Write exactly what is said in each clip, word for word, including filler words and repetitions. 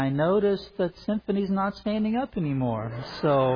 I noticed that Symphony's not standing up anymore. So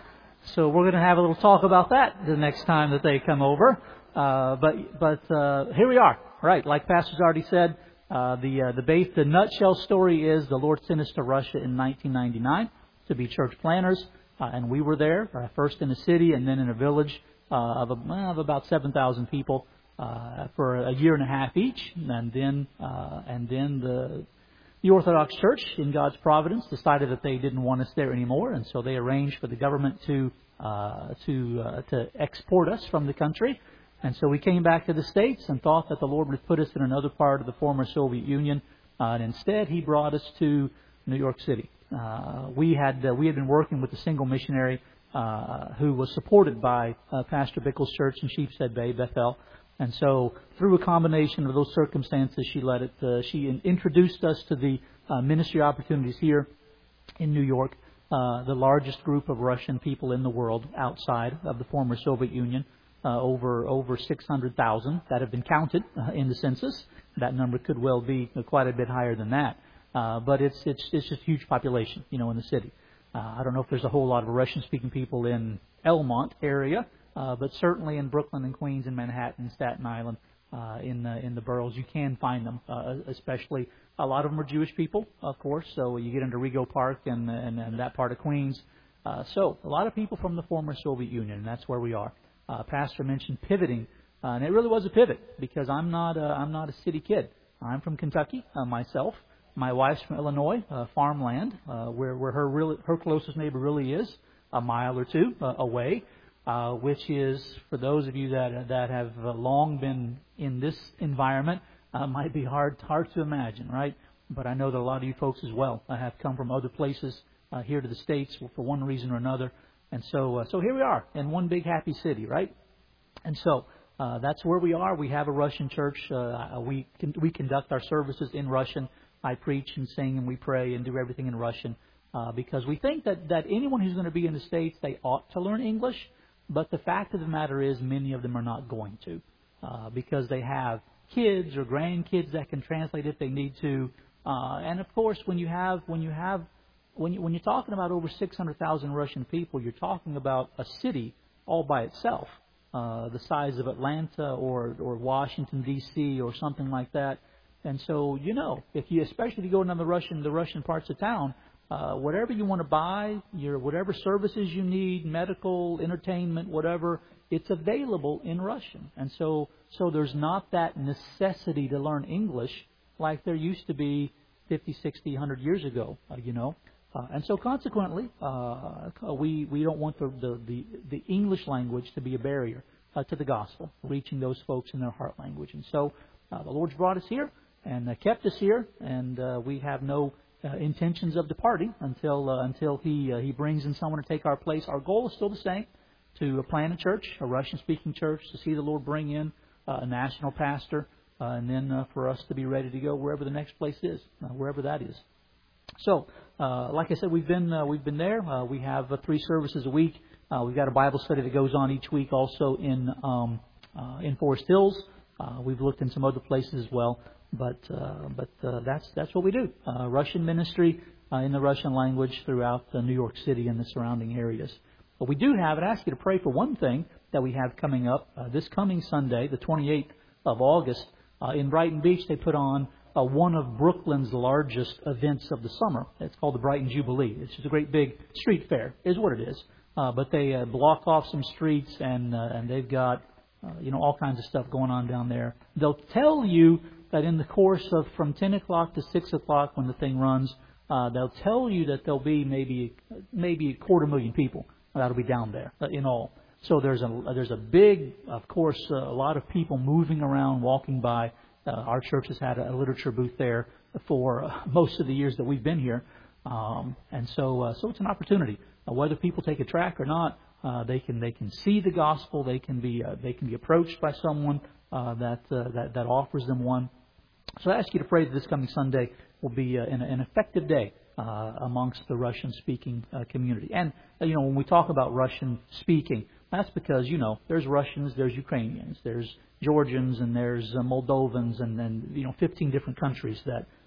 so we're going to have a little talk about that the next time that they come over. Uh, but but uh, here we are. Right, like Pastor's already said, uh, the uh, the base, the nutshell story is the Lord sent us to Russia in nineteen ninety-nine to be church planners. Uh, and we were there, uh, first in a city and then in a village uh, of, a, well, of about seven thousand people uh, for a year and a half each. And then uh, and then the the Orthodox Church, in God's providence, decided that they didn't want us there anymore, and so they arranged for the government to uh, to uh, to export us from the country. And so we came back to the States and thought that the Lord would put us in another part of the former Soviet Union, uh, and instead He brought us to New York City. Uh, we had uh, we had been working with a single missionary uh, who was supported by uh, Pastor Bickle's church in Sheepshead Bay, Bethel, and so through a combination of those circumstances, she let it. Uh, she in, introduced us to the uh, ministry opportunities here in New York, uh, the largest group of Russian people in the world outside of the former Soviet Union, uh, over over six hundred thousand that have been counted uh, in the census. That number could well be quite a bit higher than that. Uh, but it's it's it's just a huge population, you know, in the city. Uh, I don't know if there's a whole lot of Russian-speaking people in Elmont area, uh, but certainly in Brooklyn and Queens and Manhattan, Staten Island, uh, in the, in the boroughs, you can find them. Uh, especially a lot of them are Jewish people, of course. So you get into Rego Park and and, and that part of Queens. Uh, so a lot of people from the former Soviet Union, and that's where we are. Uh, Pastor mentioned pivoting, uh, and it really was a pivot because I'm not a, I'm not a city kid. I'm from Kentucky uh, myself. My wife's from Illinois, uh, farmland, uh, where where her really, her closest neighbor really is a mile or two uh, away, uh, which is, for those of you that that have uh, long been in this environment, uh, might be hard hard to imagine, right? But I know that a lot of you folks as well uh, have come from other places uh, here to the States for one reason or another, and so uh, so here we are in one big happy city, right? And so uh, that's where we are. We have a Russian church. Uh, we con- we conduct our services in Russian. I preach and sing and we pray and do everything in Russian uh, because we think that, that anyone who's going to be in the States, they ought to learn English. But the fact of the matter is many of them are not going to uh, because they have kids or grandkids that can translate if they need to. Uh, and of course, when you have when you have when you, when you're talking about over six hundred thousand Russian people, you're talking about a city all by itself, uh, the size of Atlanta or or Washington D C or something like that. And so, you know, if you, especially if you go into the Russian, the Russian parts of town, uh, whatever you want to buy, your whatever services you need, medical, entertainment, whatever, it's available in Russian. And so, so there's not that necessity to learn English like there used to be fifty, sixty, one hundred years ago, uh, you know. Uh, and so, consequently, uh, we we don't want the the, the, the English language to be a barrier uh, to the gospel, reaching those folks in their heart language. And so, uh, the Lord's brought us here and uh, kept us here, and uh, we have no uh, intentions of departing until uh, until He uh, He brings in someone to take our place. Our goal is still the same: to uh, plant a church, a Russian-speaking church, to see the Lord bring in uh, a national pastor, uh, and then uh, for us to be ready to go wherever the next place is, uh, wherever that is. So, uh, like I said, we've been uh, we've been there. Uh, we have uh, three services a week. Uh, we've got a Bible study that goes on each week, also in um, uh, in Forest Hills. Uh, we've looked in some other places as well. But uh, but uh, that's that's what we do. Uh, Russian ministry uh, in the Russian language throughout uh, New York City and the surrounding areas. But we do have, and I ask you to pray for one thing that we have coming up. Uh, this coming Sunday, the twenty-eighth of August, uh, in Brighton Beach, they put on uh, one of Brooklyn's largest events of the summer. It's called the Brighton Jubilee. It's just a great big street fair, is what it is. Uh, but they uh, block off some streets, and uh, and they've got uh, you know all kinds of stuff going on down there. They'll tell you that in the course of from ten o'clock to six o'clock when the thing runs, uh, they'll tell you that there'll be maybe maybe a quarter million people that'll be down there in all. So there's a there's a big, of course, uh, a lot of people moving around, walking by. Uh, our church has had a literature booth there for uh, most of the years that we've been here, um, and so uh, so it's an opportunity. Uh, whether people take a track or not, uh, they can they can see the gospel. They can be uh, they can be approached by someone uh, that uh, that that offers them one. So I ask you to pray that this coming Sunday will be uh, an, an effective day uh, amongst the Russian-speaking uh, community. And, uh, you know, when we talk about Russian-speaking, that's because, you know, there's Russians, there's Ukrainians, there's Georgians, and there's uh, Moldovans, and then, you know, fifteen different countries that,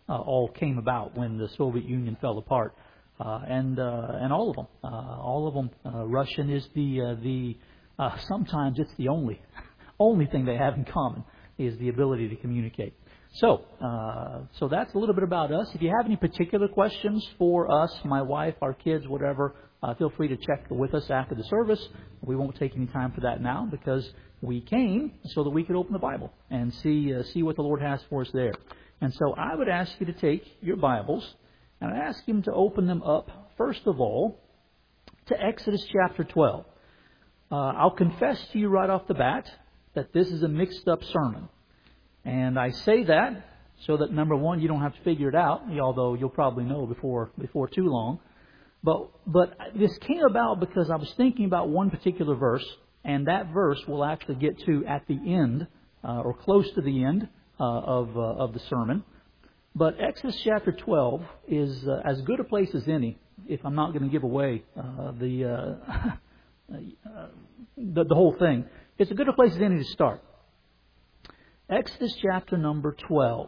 uh, all came about when the Soviet Union fell apart. Uh, and uh, and all of them, uh, all of them. Uh, Russian is the uh, the uh, sometimes it's the only only thing they have in common is the ability to communicate. So uh, so that's a little bit about us. If you have any particular questions for us, my wife, our kids, whatever, uh, feel free to check with us after the service. We won't take any time for that now because we came so that we could open the Bible and see uh, see what the Lord has for us there. And so I would ask you to take your Bibles. And I ask him to open them up, first of all, to Exodus chapter twelve. Uh, I'll confess to you right off the bat that this is a mixed-up sermon. And I say that so that, number one, you don't have to figure it out, although you'll probably know before before too long. But, but this came about because I was thinking about one particular verse, and that verse we'll actually get to at the end, uh, or close to the end uh, of, uh, of the sermon. But Exodus chapter twelve is uh, as good a place as any, if I'm not going to give away uh, the, uh, uh, the the whole thing. It's as good a place as any to start. Exodus chapter number twelve.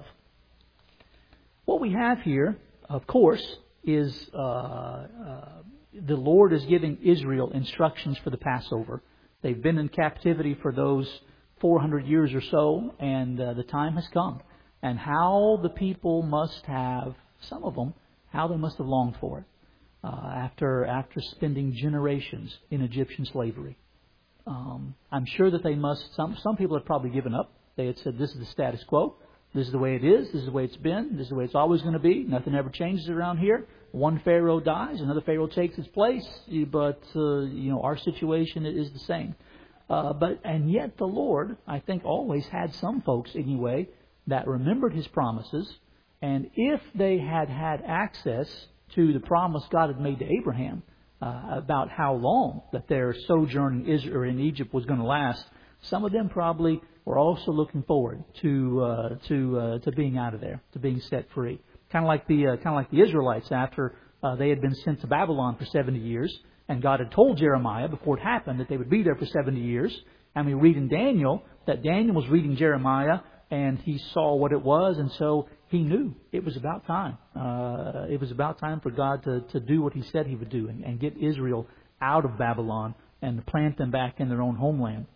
What we have here, of course, is uh, uh, the Lord is giving Israel instructions for the Passover. They've been in captivity for those four hundred years or so, and uh, the time has come. And how the people must have, some of them, how they must have longed for it uh, after after spending generations in Egyptian slavery. Um, I'm sure that they must, some, some people had probably given up. They had said, this is the status quo. This is the way it is. This is the way it's been. This is the way it's always going to be. Nothing ever changes around here. One Pharaoh dies, another Pharaoh takes his place. But, uh, you know, our situation is the same. Uh, but and yet the Lord, I think, always had some folks, anyway, that remembered His promises, and if they had had access to the promise God had made to Abraham uh, about how long that their sojourn in Israel, in Egypt was going to last, some of them probably were also looking forward to uh, to uh, to being out of there, to being set free. Kind of like the uh, kind of like the Israelites after uh, they had been sent to Babylon for seventy years, and God had told Jeremiah before it happened that they would be there for seventy years. And we read in Daniel that Daniel was reading Jeremiah, and he saw what it was, and so he knew it was about time. Uh, it was about time for God to, to do what He said He would do and, and get Israel out of Babylon and plant them back in their own homeland.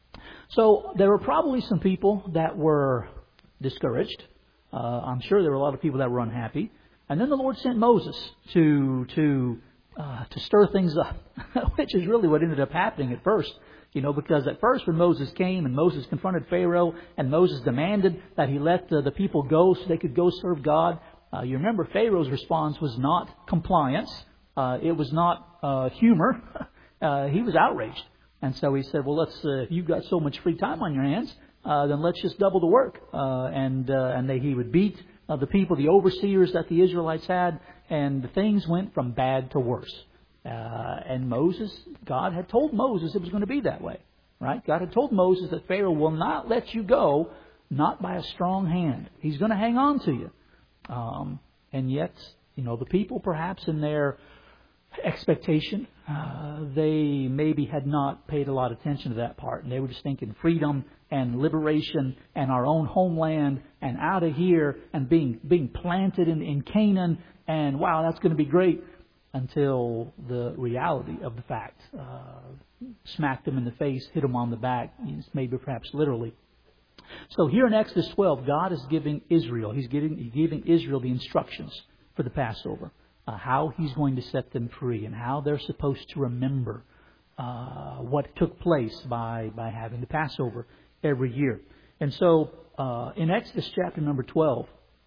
So there were probably some people that were discouraged. Uh, I'm sure there were a lot of people that were unhappy. And then the Lord sent Moses to to uh, to stir things up, which is really what ended up happening at first. You know, because at first when Moses came and Moses confronted Pharaoh and Moses demanded that he let the, the people go so they could go serve God, uh, you remember Pharaoh's response was not compliance. Uh, it was not uh, humor. uh, he was outraged. And so he said, well, let's, uh, if you've got so much free time on your hands, uh, then let's just double the work. Uh, and uh, and they, he would beat uh, the people, the overseers that the Israelites had, and things went from bad to worse. Uh, and Moses, God had told Moses it was going to be that way, right? God had told Moses that Pharaoh will not let you go, not by a strong hand. He's going to hang on to you. Um, and yet, you know, the people perhaps in their expectation, uh, they maybe had not paid a lot of attention to that part. And they were just thinking freedom and liberation and our own homeland and out of here and being being planted in, in Canaan. And wow, that's going to be great. Until the reality of the fact uh, smacked them in the face, hit them on the back, maybe perhaps literally. So here in Exodus twelve, God is giving Israel, He's giving, he's giving Israel the instructions for the Passover, uh, how He's going to set them free and how they're supposed to remember uh, what took place by, by having the Passover every year. And so uh, in Exodus chapter number twelve,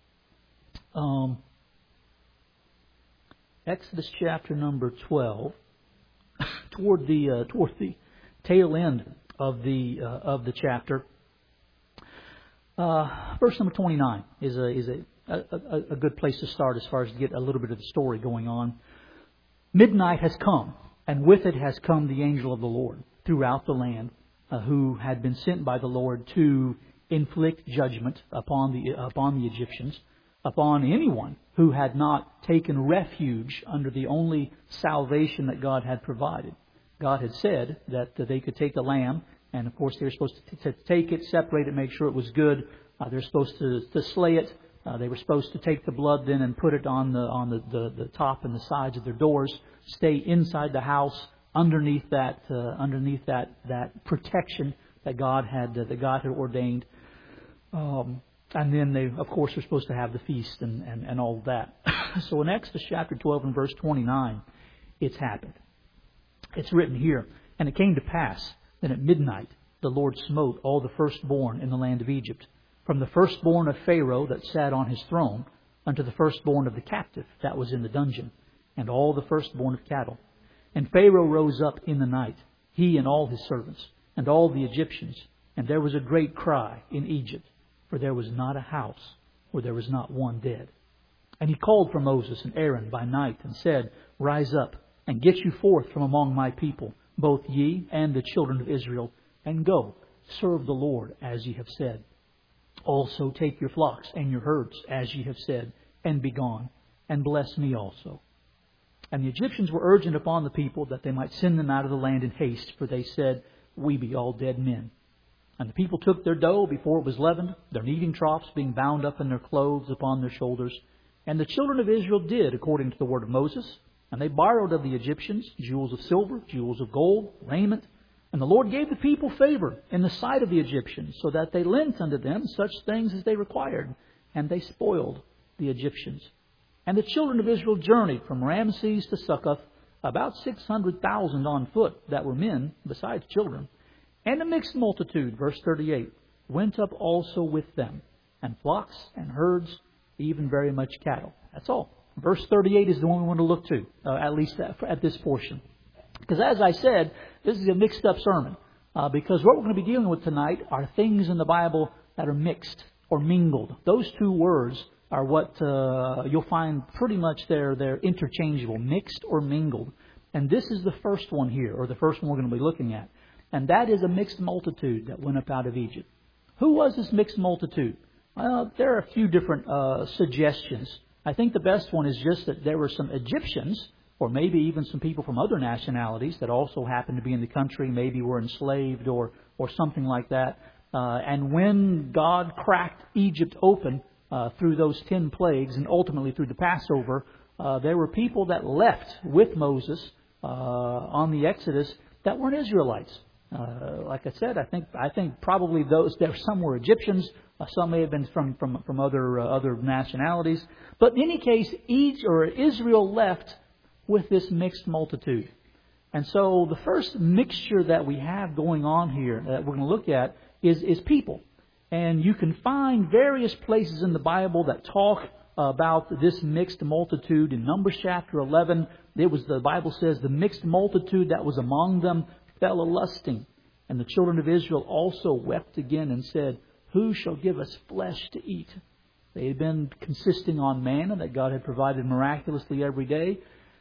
um, Exodus chapter number twelve, toward the uh, toward the tail end of the uh, of the chapter, uh, verse number twenty-nine is a is a, a a good place to start as far as to get a little bit of the story going on. Midnight has come, and with it has come the angel of the Lord throughout the land, uh, who had been sent by the Lord to inflict judgment upon the upon the Egyptians, upon anyone who had not taken refuge under the only salvation that God had provided. God had said that they could take the lamb, and of course they were supposed to take it, separate it, make sure it was good. Uh, they're supposed to, to slay it, Uh, they were supposed to take the blood then and put it on the on the, the, the top and the sides of their doors, stay inside the house underneath that uh, underneath that that protection that God had uh, that God had ordained. Um, and then they, of course, were supposed to have the feast and, and, and all of that. So in Exodus chapter twelve and verse twenty-nine, it's happened. It's written here, and it came to pass that at midnight the Lord smote all the firstborn in the land of Egypt, from the firstborn of Pharaoh that sat on his throne unto the firstborn of the captive that was in the dungeon, and all the firstborn of cattle. And Pharaoh rose up in the night, he and all his servants, and all the Egyptians, and there was a great cry in Egypt, for there was not a house where there was not one dead. And he called for Moses and Aaron by night, and said, Rise up, and get you forth from among my people, both ye and the children of Israel, and go, serve the Lord as ye have said. Also take your flocks and your herds as ye have said, and be gone, and bless me also. And the Egyptians were urgent upon the people that they might send them out of the land in haste, for they said, We be all dead men. And the people took their dough before it was leavened, their kneading troughs being bound up in their clothes upon their shoulders. And the children of Israel did according to the word of Moses. And they borrowed of the Egyptians jewels of silver, jewels of gold, raiment. And the Lord gave the people favor in the sight of the Egyptians, so that they lent unto them such things as they required. And they spoiled the Egyptians. And the children of Israel journeyed from Ramses to Succoth, about six hundred thousand on foot that were men, besides children. And a mixed multitude, verse thirty-eight, went up also with them, and flocks and herds, even very much cattle. That's all. Verse thirty-eight is the one we want to look to, uh, at least at, at this portion. Because as I said, this is a mixed up sermon. Uh, because what we're going to be dealing with tonight are things in the Bible that are mixed or mingled. Those two words are what uh, you'll find pretty much they're, they're interchangeable, mixed or mingled. And this is the first one here, or the first one we're going to be looking at. And that is a mixed multitude that went up out of Egypt. Who was this mixed multitude? Well, there are a few different uh, suggestions. I think the best one is just that there were some Egyptians, or maybe even some people from other nationalities that also happened to be in the country, maybe were enslaved or, or something like that. Uh, and when God cracked Egypt open uh, through those ten plagues and ultimately through the Passover, uh, there were people that left with Moses uh, on the Exodus that weren't Israelites. Uh, like I said, I think I think probably those there some were Egyptians. Uh, some may have been from from from other uh, other nationalities. But in any case, Egypt or Israel left with this mixed multitude. And so the first mixture that we have going on here that we're going to look at is is people. And you can find various places in the Bible that talk about this mixed multitude. In Numbers chapter eleven, it was the Bible says the mixed multitude that was among them fell a lusting. And the children of Israel also wept again and said, Who shall give us flesh to eat? They had been consisting on manna that God had provided miraculously every day.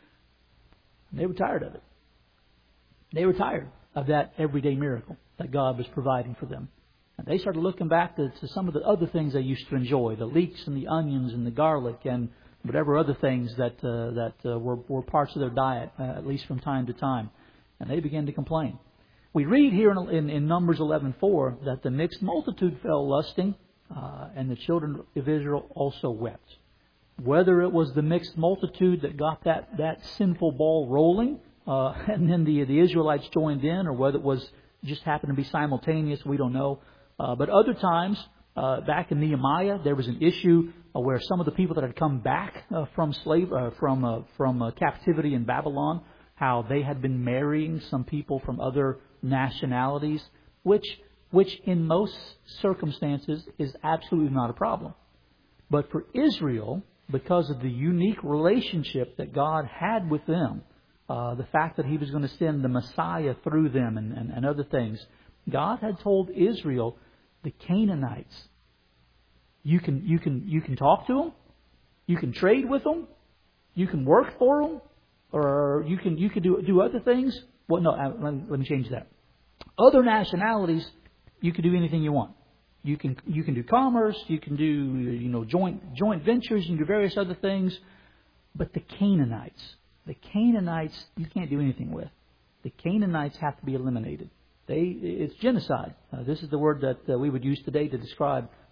And they were tired of it. They were tired of that everyday miracle that God was providing for them. And they started looking back to, to some of the other things they used to enjoy, the leeks and the onions and the garlic and whatever other things that uh, that uh, were, were parts of their diet, uh, at least from time to time. And they began to complain. We read here in, in, in Numbers eleven four that the mixed multitude fell lusting, uh, and the children of Israel also wept. Whether it was the mixed multitude that got that, that sinful ball rolling, uh, and then the, the Israelites joined in, or whether it was just happened to be simultaneous, we don't know. Uh, but other times, uh, back in Nehemiah, there was an issue uh, where some of the people that had come back uh, from slave uh, from uh, from uh, captivity in Babylon, how they had been marrying some people from other nationalities, which which in most circumstances is absolutely not a problem. But for Israel, because of the unique relationship that God had with them, uh, the fact that He was going to send the Messiah through them and, and, and other things, God had told Israel, the Canaanites, you can you can you can talk to them, you can trade with them, you can work for them, or you can you can do do other things. Well, no, let, let me change that. Other nationalities, you can do anything you want. You can you can do commerce, you can do you know joint joint ventures, you can do various other things. But the Canaanites, the Canaanites, you can't do anything with. The Canaanites have to be eliminated. They it's genocide. Uh, this is the word that uh, we would use today to describe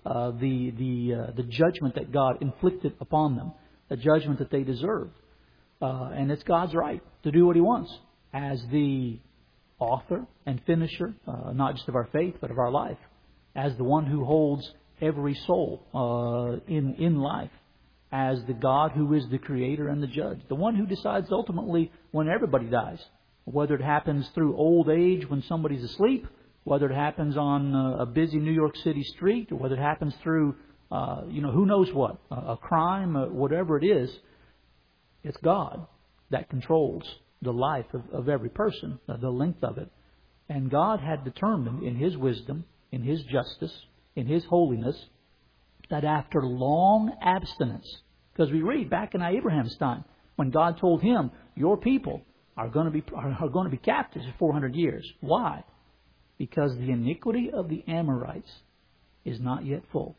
uh, the the uh, the judgment that God inflicted upon them, the judgment that they deserved. Uh, and it's God's right to do what He wants as the author and finisher, uh, not just of our faith, but of our life, as the one who holds every soul uh, in in life, as the God who is the creator and the judge, the one who decides ultimately when everybody dies, whether it happens through old age when somebody's asleep, whether it happens on a busy New York City street, or whether it happens through, uh, you know, who knows what, a crime, whatever it is. It's God that controls the life of, of every person, the length of it. And God had determined in His wisdom, in His justice, in His holiness, that after long abstinence, because we read back in Abraham's time, when God told him, your people are going to be are, are going to be captives for four hundred years. Why? Because the iniquity of the Amorites is not yet full.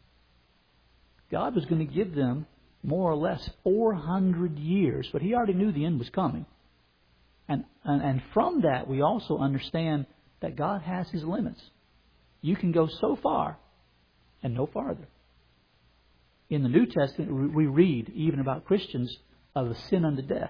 God was going to give them more or less four hundred years, but He already knew the end was coming. And, and, and from that, we also understand that God has His limits. You can go so far and no farther. In the New Testament, we read even about Christians of a sin unto death.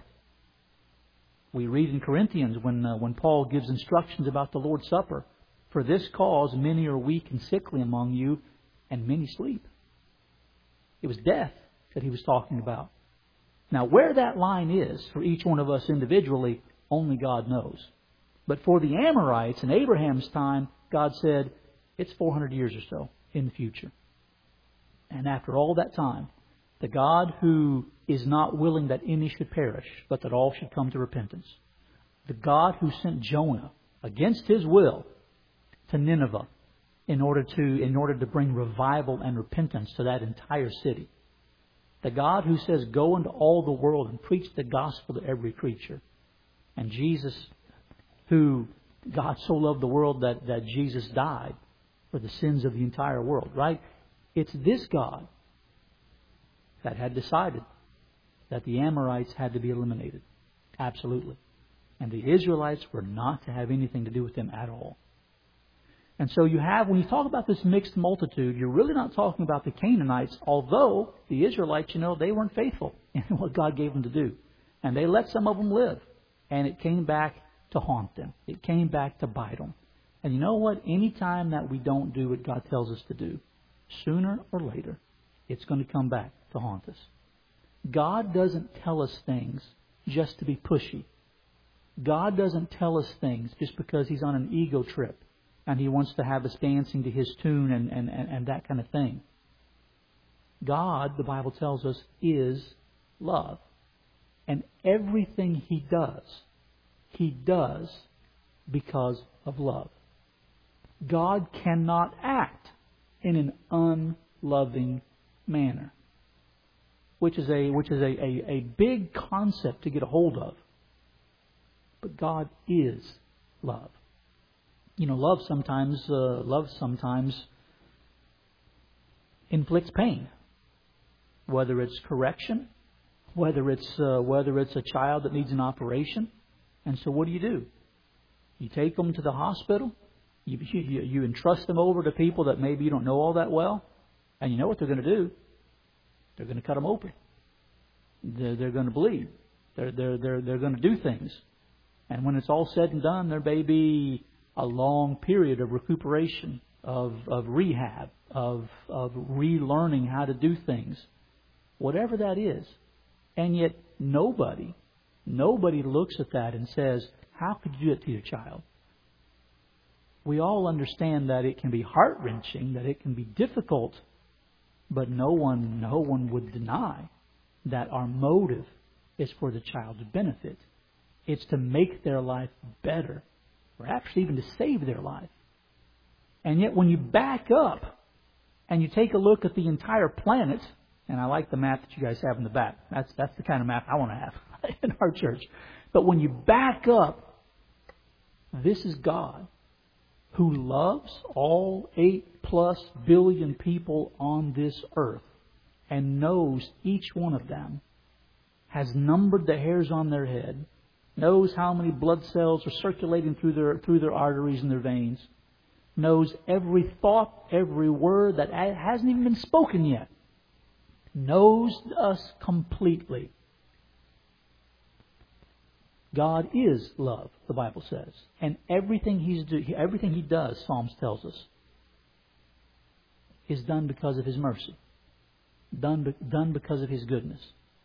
We read in Corinthians when uh, when Paul gives instructions about the Lord's Supper. For this cause many are weak and sickly among you, and many sleep. It was death that he was talking about. Now, where that line is for each one of us individually, only God knows. But for the Amorites in Abraham's time, God said, it's four hundred years or so in the future. And after all that time, the God who is not willing that any should perish, but that all should come to repentance, the God who sent Jonah against his will to Nineveh in order to in order to bring revival and repentance to that entire city, the God who says, go into all the world and preach the gospel to every creature, and Jesus, who God so loved the world that, that Jesus died for the sins of the entire world, right? It's this God that had decided that the Amorites had to be eliminated. Absolutely. And the Israelites were not to have anything to do with them at all. And so you have, when you talk about this mixed multitude, you're really not talking about the Canaanites, although the Israelites, you know, they weren't faithful in what God gave them to do. And they let some of them live. And it came back to haunt them. It came back to bite them. And you know what? Any time that we don't do what God tells us to do, sooner or later, it's going to come back to haunt us. God doesn't tell us things just to be pushy. God doesn't tell us things just because He's on an ego trip and He wants to have us dancing to His tune and, and, and, and that kind of thing. God, the Bible tells us, is love. And everything He does, He does because of love. God cannot act in an unloving manner, which is a which is a, a, a big concept to get a hold of. But God is love. You know, love sometimes uh, love sometimes inflicts pain, whether it's correction, whether it's uh, whether it's a child that needs an operation. And so, what do you do? You take them to the hospital. You, you, you entrust them over to people that maybe you don't know all that well. And you know what they're going to do? They're going to cut them open. They're, they're going to bleed. They're, they're, they're, they're going to do things. And when it's all said and done, there may be a long period of recuperation, of, of rehab, of, of relearning how to do things. Whatever that is. And yet nobody, nobody looks at that and says, how could you do it to your child? We all understand that it can be heart-wrenching, that it can be difficult, but no one, no one would deny that our motive is for the child's benefit. It's to make their life better, or actually even to save their life. And yet when you back up and you take a look at the entire planet, and I like the map that you guys have in the back. That's that's the kind of map I want to have in our church. But when you back up, this is God who loves all eight plus billion people on this earth and knows each one of them, has numbered the hairs on their head, knows how many blood cells are circulating through their through their arteries and their veins, knows every thought, every word that hasn't even been spoken yet. Knows us completely. God is love, the Bible says. And everything He's do, everything He does, Psalms tells us, is done because of His mercy. Done, done because of His goodness.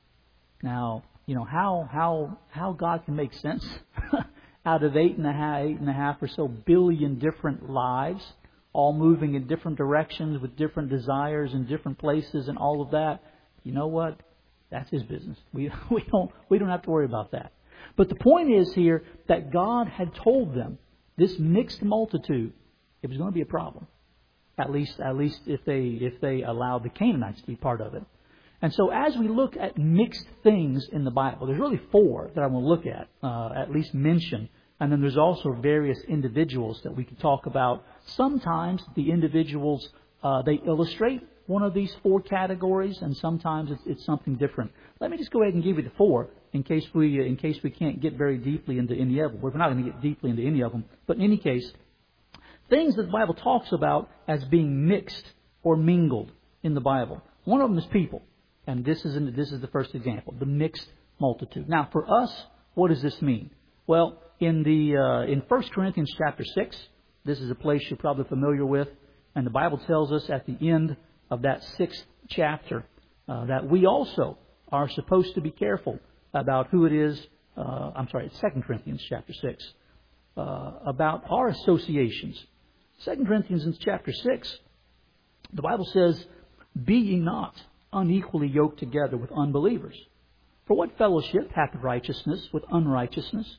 Now, you know, how how how God can make sense out of eight and a half, eight and a half or so billion different lives, all moving in different directions with different desires in different places and all of that. You know what? That's His business. We we don't we don't have to worry about that. But the point is here that God had told them this mixed multitude, it was going to be a problem. At least at least if they if they allowed the Canaanites to be part of it. And so as we look at mixed things in the Bible, there's really four that I want to look at, uh, at least mention. And then there's also various individuals that we can talk about. Sometimes the individuals, uh, they illustrate one of these four categories, and sometimes it's, it's something different. Let me just go ahead and give you the four in case we in case we can't get very deeply into any of them. We're not going to get deeply into any of them. But in any case, things that the Bible talks about as being mixed or mingled in the Bible. One of them is people. And this is in, this is the first example, the mixed multitude. Now, for us, what does this mean? Well, in the uh, in First Corinthians chapter six, this is a place you're probably familiar with, and the Bible tells us at the end of that sixth chapter uh, that we also are supposed to be careful about who it is. Uh, I'm sorry, it's Second Corinthians chapter six uh, about our associations. Second Corinthians chapter six, the Bible says, "Be ye not unequally yoked together with unbelievers. For what fellowship hath righteousness with unrighteousness?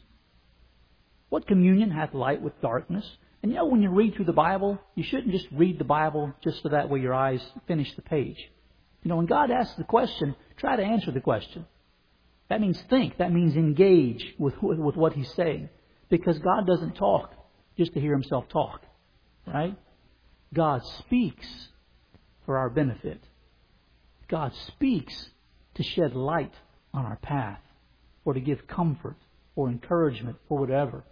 What communion hath light with darkness?" And you know, when you read through the Bible, you shouldn't just read the Bible just so that way your eyes finish the page. You know, when God asks the question, try to answer the question. That means think. That means engage with, with what He's saying. Because God doesn't talk just to hear Himself talk. Right? God speaks for our benefit. God speaks to shed light on our path or to give comfort or encouragement or whatever.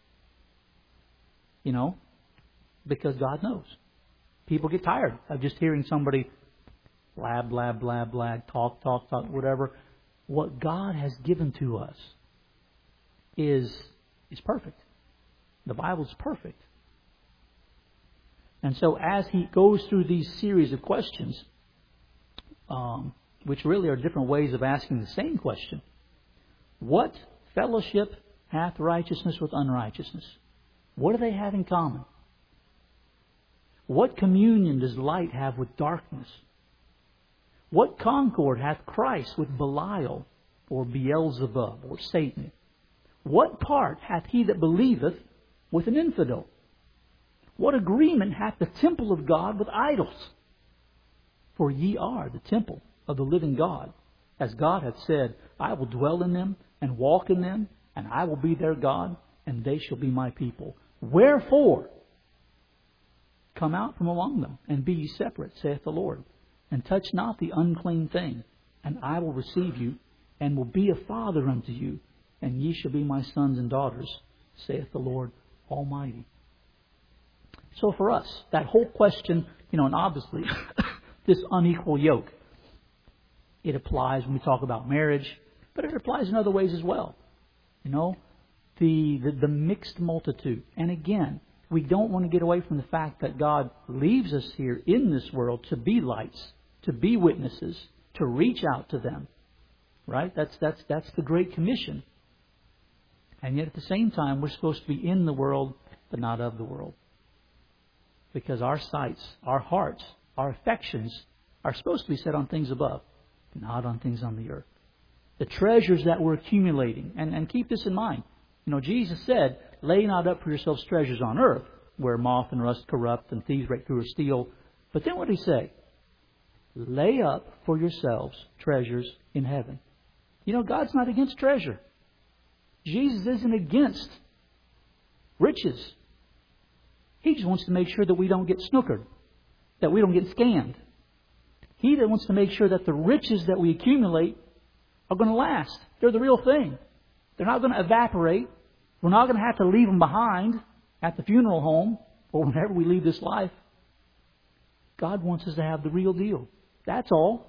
You know, because God knows. People get tired of just hearing somebody blab, blab, blab, blab, talk, talk, talk, whatever. What God has given to us is, is perfect. The Bible is perfect. And so as He goes through these series of questions, Um, which really are different ways of asking the same question. What fellowship hath righteousness with unrighteousness? What do they have in common? What communion does light have with darkness? What concord hath Christ with Belial or Beelzebub or Satan? What part hath he that believeth with an infidel? What agreement hath the temple of God with idols? For ye are the temple of the living God. As God hath said, I will dwell in them and walk in them, and I will be their God, and they shall be my people. Wherefore, come out from among them, and be ye separate, saith the Lord, and touch not the unclean thing, and I will receive you, and will be a father unto you, and ye shall be my sons and daughters, saith the Lord Almighty. So for us, that whole question, you know, and obviously this unequal yoke, it applies when we talk about marriage, but it applies in other ways as well. You know, the, the, the mixed multitude. And again, we don't want to get away from the fact that God leaves us here in this world to be lights, to be witnesses, to reach out to them. Right? That's, that's, that's the Great Commission. And yet at the same time, we're supposed to be in the world, but not of the world. Because our sights, our hearts, our affections are supposed to be set on things above, not on things on the earth. The treasures that we're accumulating, and, and keep this in mind. You know, Jesus said, lay not up for yourselves treasures on earth, where moth and rust corrupt and thieves break through or steal. But then what did He say? Lay up for yourselves treasures in heaven. You know, God's not against treasure. Jesus isn't against riches. He just wants to make sure that we don't get snookered, that we don't get scammed. He that wants to make sure that the riches that we accumulate are going to last. They're the real thing. They're not going to evaporate. We're not going to have to leave them behind at the funeral home. or whenever we leave this life, God wants us to have the real deal. That's all.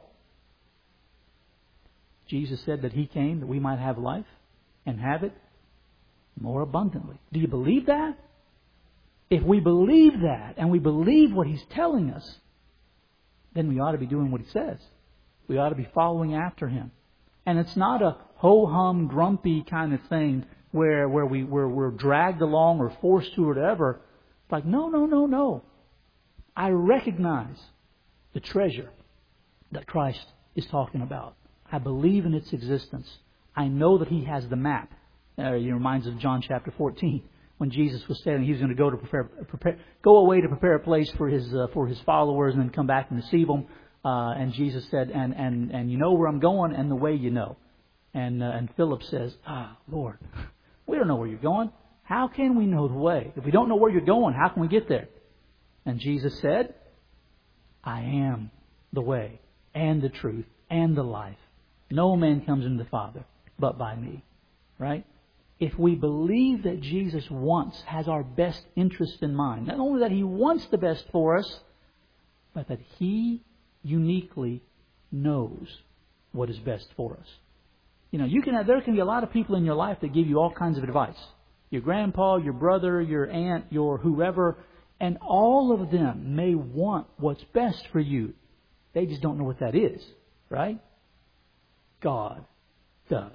Jesus said that He came that we might have life and have it more abundantly. Do you believe that? If we believe that and we believe what He's telling us, then we ought to be doing what He says. We ought to be following after Him. And it's not a ho-hum, grumpy kind of thing where, where we, we're, we're dragged along or forced to or whatever. It's like, no, no, no, no. I recognize the treasure that Christ is talking about. I believe in its existence. I know that He has the map. Uh, it reminds us of John chapter fourteen, when Jesus was saying He was going to go to prepare, prepare, go away to prepare a place for His uh, for His followers and then come back and receive them. Uh, and Jesus said, and, and, and you know where I'm going and the way you know. And, uh, and Philip says, ah, Lord, we don't know where you're going. How can we know the way? If we don't know where you're going, how can we get there? And Jesus said, I am the way and the truth and the life. No man comes into the Father but by me. Right? If we believe that Jesus wants, has our best interest in mind, not only that He wants the best for us, but that He uniquely knows what is best for us. You know, you can have, there can be a lot of people in your life that give you all kinds of advice. Your grandpa, your brother, your aunt, your whoever, and all of them may want what's best for you. They just don't know what that is, right? God does.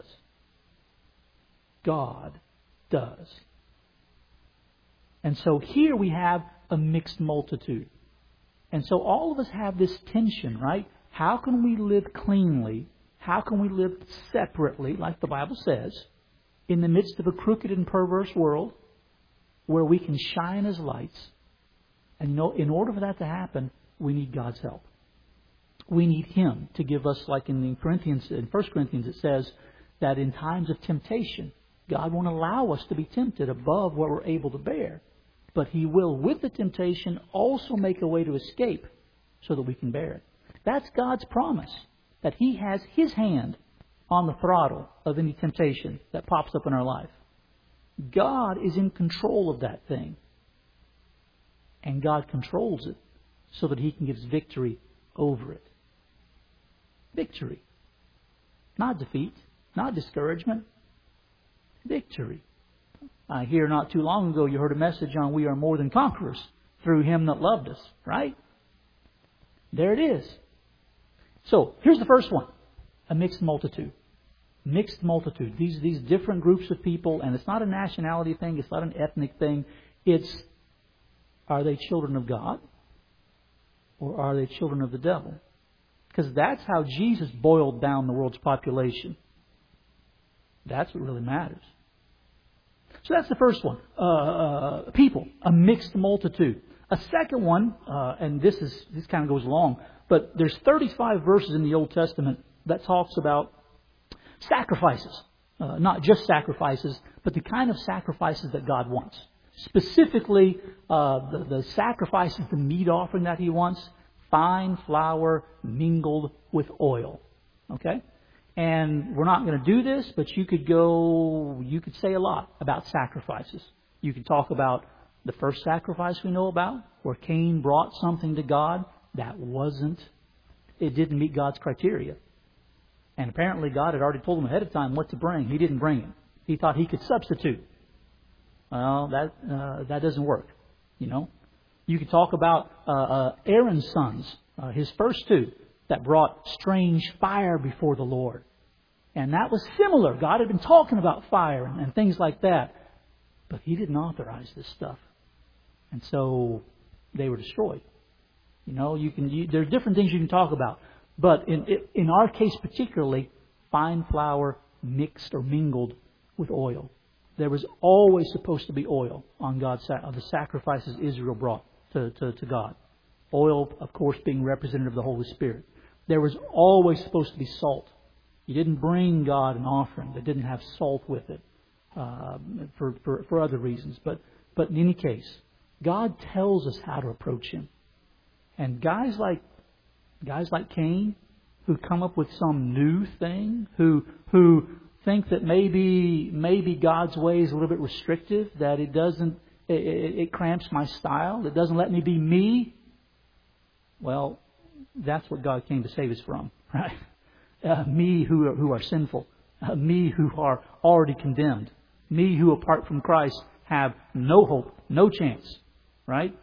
God does. And so here we have a mixed multitude. And so all of us have this tension, right? How can we live cleanly? How can we live separately, like the Bible says, in the midst of a crooked and perverse world where we can shine as lights? And you know, in order for that to happen, we need God's help. We need Him to give us, like in the Corinthians, in First Corinthians, it says that in times of temptation, God won't allow us to be tempted above what we're able to bear. But He will, with the temptation, also make a way to escape so that we can bear it. That's God's promise, that He has His hand on the throttle of any temptation that pops up in our life. God is in control of that thing. And God controls it so that He can give us victory over it. Victory. Not defeat. Not discouragement. Victory. I hear not too long ago you heard a message on we are more than conquerors through Him that loved us. Right? There it is. So, here's the first one. A mixed multitude. Mixed multitude. These, these different groups of people, and it's not a nationality thing, it's not an ethnic thing. It's, are they children of God? Or are they children of the devil? Because that's how Jesus boiled down the world's population. That's what really matters. So that's the first one. Uh, uh, people, a mixed multitude. A second one, uh, and this is this kind of goes along, but there's thirty-five verses in the Old Testament that talks about sacrifices. Uh, not just sacrifices, but the kind of sacrifices that God wants. Specifically, uh, the, the sacrifices, the meat offering that He wants, fine flour mingled with oil. Okay? And we're not going to do this, but you could go, you could say a lot about sacrifices. You could talk about the first sacrifice we know about, where Cain brought something to God that wasn't, it didn't meet God's criteria. And apparently God had already told him ahead of time what to bring. He didn't bring it. He thought he could substitute. Well, that uh, that doesn't work, you know. You could talk about uh, uh, Aaron's sons, uh, his first two, that brought strange fire before the Lord. And that was similar. God had been talking about fire and, and things like that. But He didn't authorize this stuff. And so they were destroyed. You know, you can. You, there's different things you can talk about. But in in our case particularly, fine flour mixed or mingled with oil. There was always supposed to be oil on God's of the sacrifices Israel brought to, to, to God. Oil, of course, being representative of the Holy Spirit. There was always supposed to be salt. You didn't bring God an offering that didn't have salt with it uh, for, for for other reasons. But but in any case, God tells us how to approach Him. And guys like guys like Cain, who come up with some new thing, who who think that maybe maybe God's way is a little bit restrictive, that it doesn't It, it, it cramps my style. It doesn't let me be me. Well, that's what God came to save us from, right? Uh, me who are, who are sinful. Uh, me who are already condemned. Me who, apart from Christ, have no hope, no chance, right?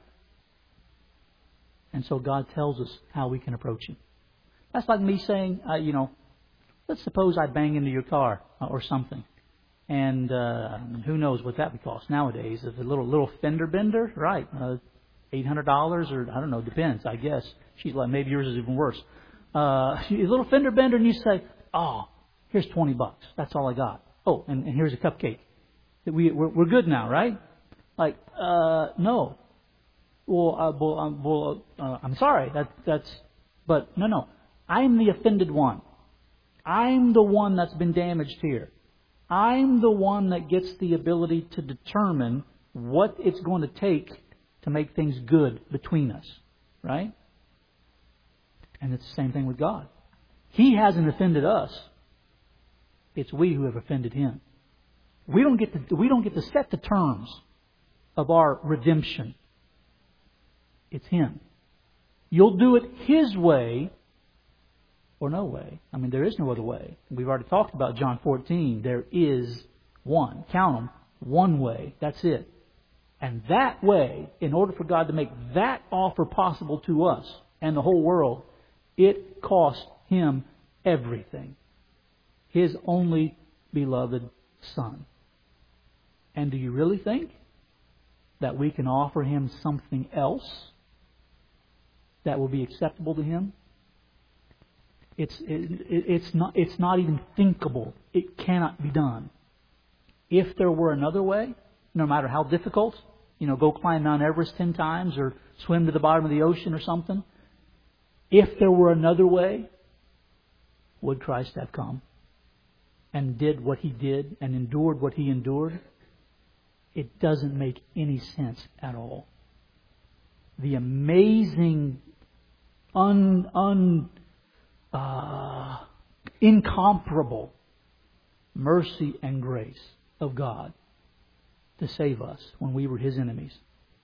And so God tells us how we can approach Him. That's like me saying, uh, you know, let's suppose I bang into your car uh, or something. And uh, who knows what that would cost nowadays. If a little little fender bender, right, uh, eight hundred dollars or, I don't know, depends, I guess. She's like, maybe yours is even worse. Uh, a little fender bender and you say, oh, here's twenty bucks. That's all I got. Oh, and, and here's a cupcake. We, we're, we're good now, right? Like, uh, no. Well, uh, well, um, well uh, I'm sorry. That, that's, but no, no. I'm the offended one. I'm the one that's been damaged here. I'm the one that gets the ability to determine what it's going to take to make things good between us, right? And it's the same thing with God. He hasn't offended us. It's we who have offended Him. We don't get to, we don't get to set the terms of our redemption. It's Him. You'll do it His way or no way. I mean, there is no other way. We've already talked about John fourteen. There is one. Count them. One way. That's it. And that way, in order for God to make that offer possible to us and the whole world, it cost Him everything. His only beloved Son. And do you really think that we can offer Him something else that will be acceptable to Him? It's it, it's not it's not even thinkable. It cannot be done. If there were another way, no matter how difficult, you know, go climb Mount Everest ten times or swim to the bottom of the ocean or something. If there were another way, would Christ have come and did what He did and endured what He endured? It doesn't make any sense at all. The amazing, un, un, uh, incomparable mercy and grace of God to save us when we were His enemies.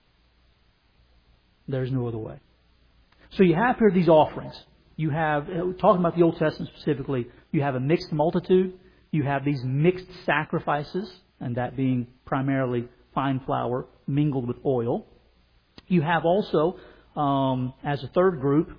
There's no other way. So you have here these offerings. You have, talking about the Old Testament specifically, you have a mixed multitude. You have these mixed sacrifices, and that being primarily fine flour mingled with oil. You have also, um, as a third group,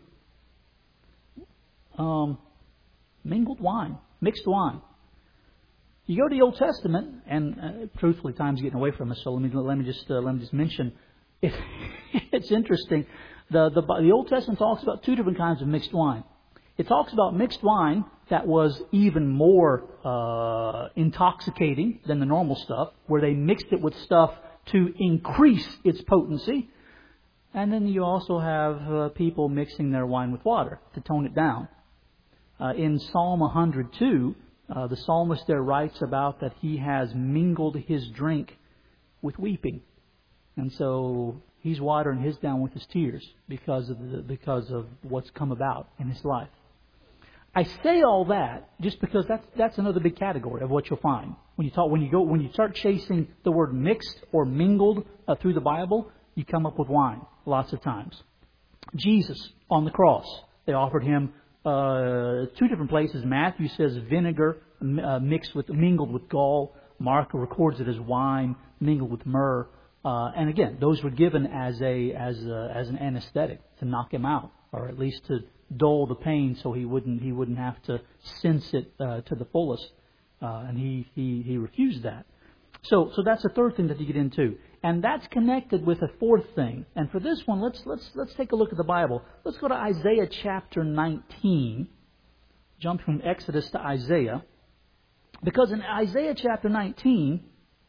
um, mingled wine, mixed wine. You go to the Old Testament, and uh, truthfully, time's getting away from us. So let me let me just uh, let me just mention. It, it's interesting. The, the the Old Testament talks about two different kinds of mixed wine. It talks about mixed wine that was even more uh, intoxicating than the normal stuff, where they mixed it with stuff to increase its potency. And then you also have uh, people mixing their wine with water to tone it down. Uh, in Psalm one hundred two, uh, the psalmist there writes about that he has mingled his drink with weeping. And so he's watering his down with his tears because of the, because of what's come about in his life. I say all that just because that's that's another big category of what you'll find when you talk when you go when you start chasing the word mixed or mingled uh, through the Bible. You come up with wine lots of times. Jesus on the cross, they offered Him uh, two different places. Matthew says vinegar uh, mixed with mingled with gall. Mark records it as wine mingled with myrrh. Uh, and again, those were given as a as a, as an anesthetic to knock Him out, or at least to dull the pain, so he wouldn't he wouldn't have to sense it uh, to the fullest. Uh, and he, he he refused that. So so that's the third thing that you get into, and that's connected with a fourth thing. And for this one, let's let's let's take a look at the Bible. Let's go to Isaiah chapter nineteen. Jump from Exodus to Isaiah, because in Isaiah chapter nineteen,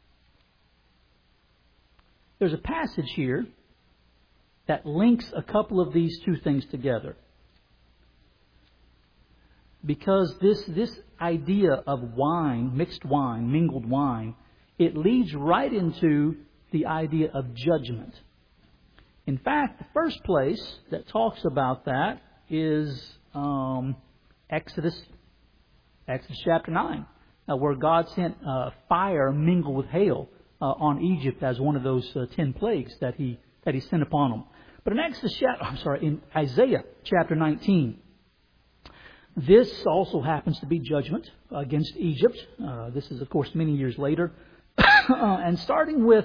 there's a passage here that links a couple of these two things together. Because this this idea of wine, mixed wine, mingled wine, it leads right into the idea of judgment. In fact, the first place that talks about that is um, Exodus, Exodus chapter nine, uh, where God sent uh, fire mingled with hail uh, on Egypt as one of those uh, ten plagues that he that he sent upon them. But in Exodus, I'm sorry, in Isaiah chapter nineteen, this also happens to be judgment against Egypt. Uh, this is, of course, many years later, uh, and starting with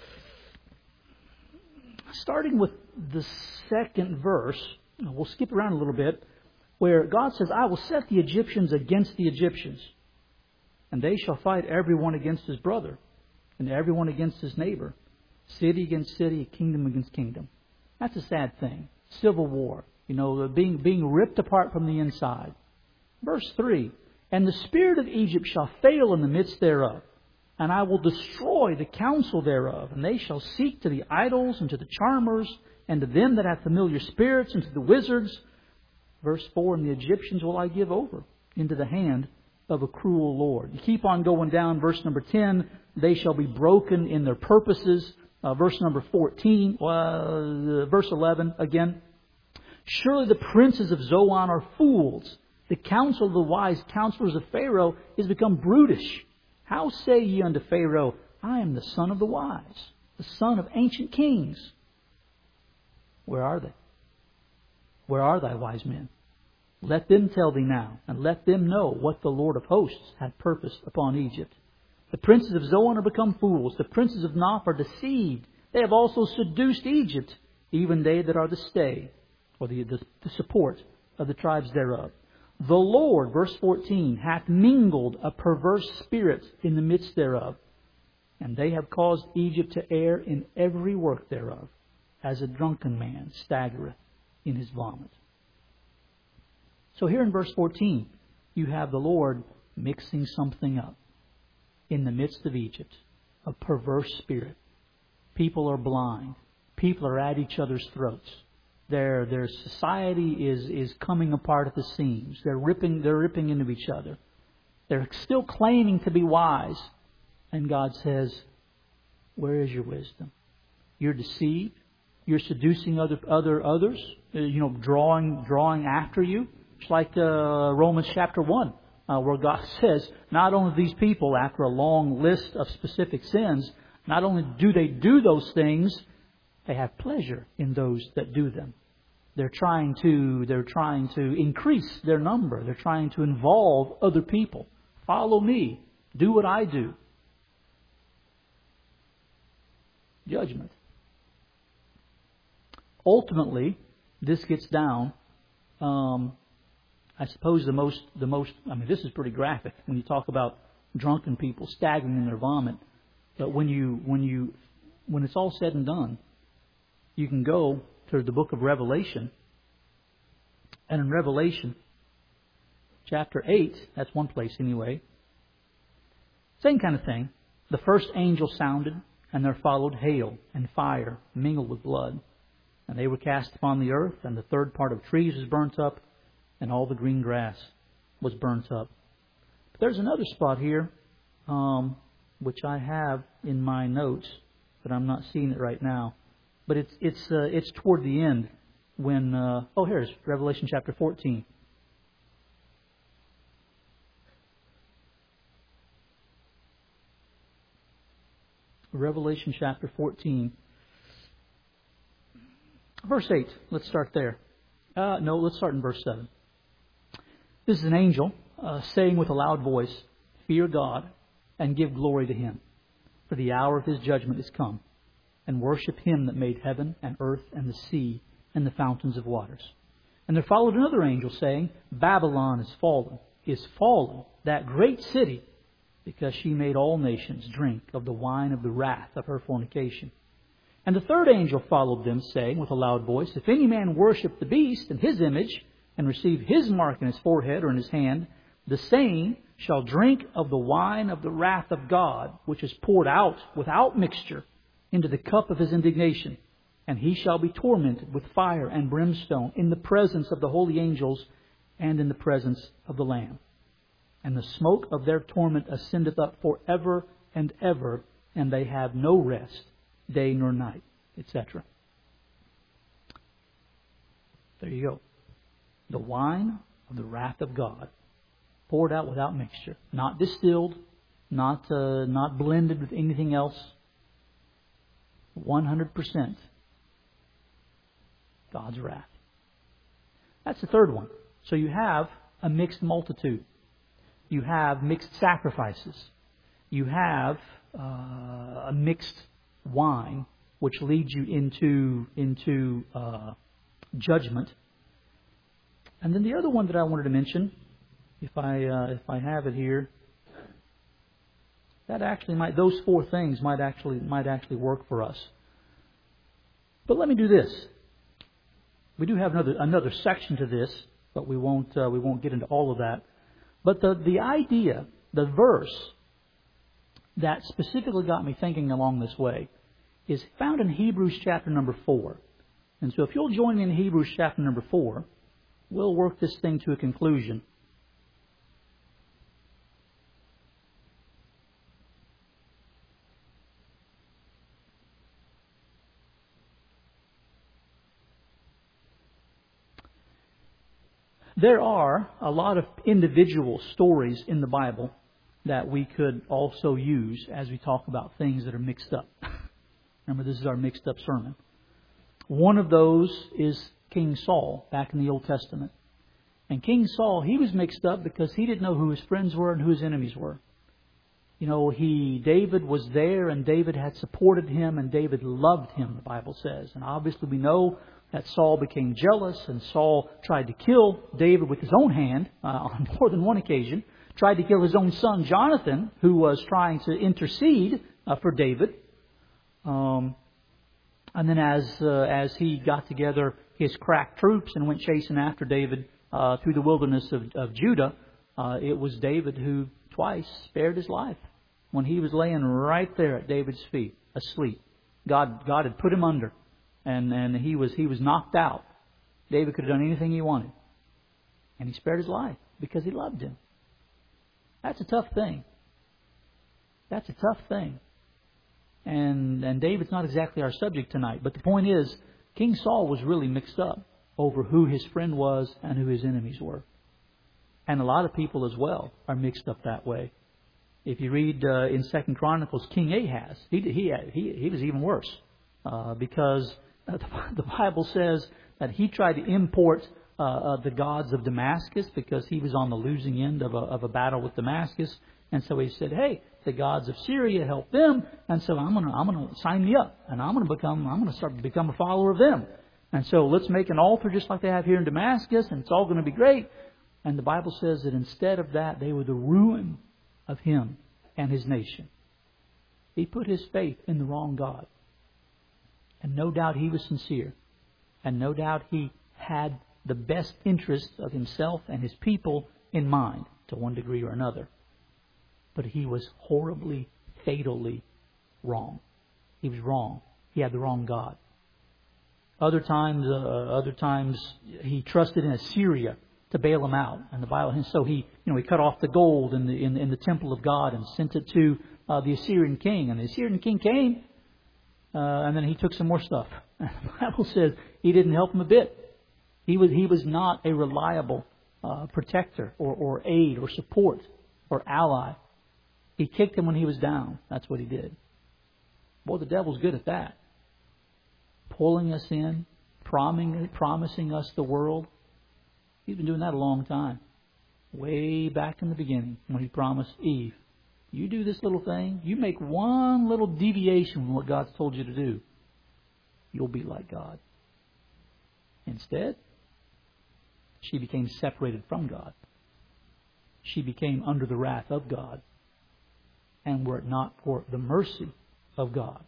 starting with the second verse, we'll skip around a little bit, where God says, "I will set the Egyptians against the Egyptians, and they shall fight everyone against his brother, and everyone against his neighbor, city against city, kingdom against kingdom." That's a sad thing. Civil war. You know, being being ripped apart from the inside. Verse three, "And the spirit of Egypt shall fail in the midst thereof, and I will destroy the counsel thereof, and they shall seek to the idols and to the charmers, and to them that have familiar spirits, and to the wizards." Verse four, "And the Egyptians will I give over into the hand of a cruel Lord." You keep on going down, verse number ten, "They shall be broken in their purposes." Uh, verse number fourteen, uh, verse eleven again, "Surely the princes of Zoan are fools. The counsel of the wise counselors of Pharaoh is become brutish. How say ye unto Pharaoh, I am the son of the wise, the son of ancient kings?" Where are they? Where are thy wise men? Let them tell thee now, and let them know what the Lord of hosts hath purposed upon Egypt. The princes of Zoan are become fools. The princes of Noph are deceived. They have also seduced Egypt, even they that are the stay, or the, the, the support of the tribes thereof. The Lord," verse fourteen, "hath mingled a perverse spirit in the midst thereof, and they have caused Egypt to err in every work thereof, as a drunken man staggereth in his vomit." So here in verse fourteen, you have the Lord mixing something up in the midst of Egypt, a perverse spirit. People are blind. People are at each other's throats. Their their society is, is coming apart at the seams. They're ripping they're ripping into each other. They're still claiming to be wise. And God says, where is your wisdom? You're deceived. You're seducing other other others. You know, drawing drawing after you. It's like uh, Romans chapter one. Uh, where God says, not only these people, after a long list of specific sins, not only do they do those things, they have pleasure in those that do them. They're trying to, they're trying to increase their number. They're trying to involve other people. Follow me. Do what I do. Judgment. Ultimately, this gets down. Um, I suppose the most, the most, I mean, this is pretty graphic when you talk about drunken people staggering in their vomit. But when you, when you, when it's all said and done, you can go to the book of Revelation. And in Revelation, chapter eight, that's one place anyway, same kind of thing. The first angel sounded, and there followed hail and fire mingled with blood. And they were cast upon the earth, and the third part of trees was burnt up, and all the green grass was burnt up. But there's another spot here, um, which I have in my notes, but I'm not seeing it right now. But it's it's uh, it's toward the end when uh, oh here's Revelation chapter fourteen. Revelation chapter fourteen, verse eight. Let's start there. Uh, no, let's start in verse seven. This is an angel uh, saying with a loud voice, "Fear God and give glory to Him, for the hour of His judgment is come, and worship Him that made heaven and earth and the sea and the fountains of waters." And there followed another angel saying, "Babylon is fallen, is fallen, that great city, because she made all nations drink of the wine of the wrath of her fornication." And the third angel followed them, saying with a loud voice, "If any man worship the beast and his image, and receive his mark in his forehead or in his hand, the same shall drink of the wine of the wrath of God, which is poured out without mixture into the cup of His indignation. And he shall be tormented with fire and brimstone in the presence of the holy angels and in the presence of the Lamb. And the smoke of their torment ascendeth up forever and ever, and they have no rest, day nor night," et cetera. There you go. The wine of the wrath of God, poured out without mixture, not distilled, not uh, not blended with anything else, one hundred percent God's wrath. That's the third one. So you have a mixed multitude. You have mixed sacrifices. You have uh, a mixed wine, which leads you into into uh, judgment. And then the other one that I wanted to mention, if I uh, if I have it here, that actually might those four things might actually might actually work for us. But let me do this. We do have another another section to this, but we won't uh, we won't get into all of that. But the the idea, the verse that specifically got me thinking along this way is found in Hebrews chapter number four. And so if you'll join me in Hebrews chapter number four, we'll work this thing to a conclusion. There are a lot of individual stories in the Bible that we could also use as we talk about things that are mixed up. Remember, this is our mixed up sermon. One of those is King Saul back in the Old Testament. And King Saul, he was mixed up because he didn't know who his friends were and who his enemies were. You know, he David was there and David had supported him and David loved him, the Bible says. And obviously we know that Saul became jealous and Saul tried to kill David with his own hand uh, on more than one occasion. Tried to kill his own son Jonathan, who was trying to intercede uh, for David. Um, and then as uh, as he got together his crack troops and went chasing after David uh, through the wilderness of, of Judah, uh, it was David who twice spared his life when he was laying right there at David's feet, asleep. God God had put him under. And and he was he was knocked out. David could have done anything he wanted. And he spared his life because he loved him. That's a tough thing. That's a tough thing. And and David's not exactly our subject tonight. But the point is, King Saul was really mixed up over who his friend was and who his enemies were. And a lot of people as well are mixed up that way. If you read uh, in Second Chronicles, King Ahaz, he he he, he was even worse. Uh, because the Bible says that he tried to import uh, uh, the gods of Damascus because he was on the losing end of a, of a battle with Damascus, and so he said, "Hey, the gods of Syria help them, and so I'm gonna I'm gonna sign me up, and I'm gonna become I'm gonna start to become a follower of them, and so let's make an altar just like they have here in Damascus, and it's all going to be great." And the Bible says that instead of that, they were the ruin of him and his nation. He put his faith in the wrong God. And no doubt he was sincere. And no doubt he had the best interests of himself and his people in mind to one degree or another. But he was horribly, fatally wrong. He was wrong. He had the wrong God. Other times, uh, other times he trusted in Assyria to bail him out. And the Bible, and so he, you know, he cut off the gold in the in, in the temple of God and sent it to uh, the Assyrian king. And the Assyrian king came. Uh, and then he took some more stuff. And the Bible says he didn't help him a bit. He was he was not a reliable uh, protector or, or aid or support or ally. He kicked him when he was down. That's what he did. Boy, the devil's good at that. Pulling us in, promising, promising us the world. He's been doing that a long time. Way back in the beginning when he promised Eve, you do this little thing, you make one little deviation from what God's told you to do, you'll be like God. Instead, she became separated from God. She became under the wrath of God. And were it not for the mercy of God,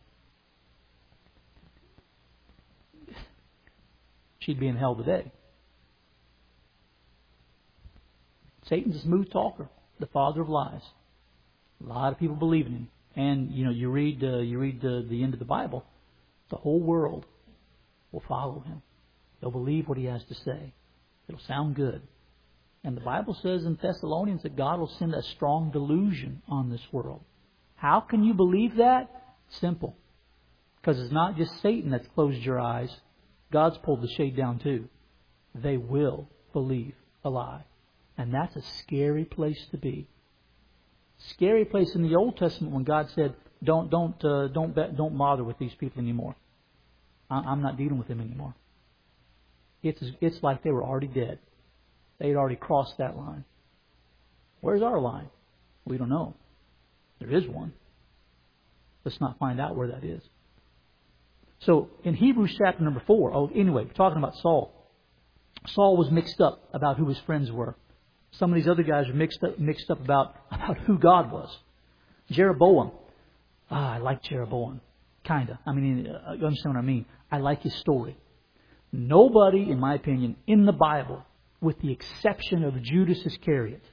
she'd be in hell today. Satan's a smooth talker, the father of lies. A lot of people believe in him, and you know you read uh, you read the, the end of the Bible. The whole world will follow him. They'll believe what he has to say. It'll sound good, and the Bible says in Thessalonians that God will send a strong delusion on this world. How can you believe that? Simple, because it's not just Satan that's closed your eyes. God's pulled the shade down too. They will believe a lie, and that's a scary place to be. Scary place in the Old Testament when God said, don't don't uh, don't bet, don't bother with these people anymore. I, I'm not dealing with them anymore. It's it's like they were already dead. They had already crossed that line. Where's our line? We don't know. There is one. Let's not find out where that is. So in Hebrews chapter number four, oh, anyway, talking about Saul. Saul was mixed up about who his friends were. Some of these other guys were mixed up, mixed up about, about who God was. Jeroboam. Ah, I like Jeroboam. Kinda. I mean, you understand what I mean? I like his story. Nobody, in my opinion, in the Bible, with the exception of Judas Iscariot,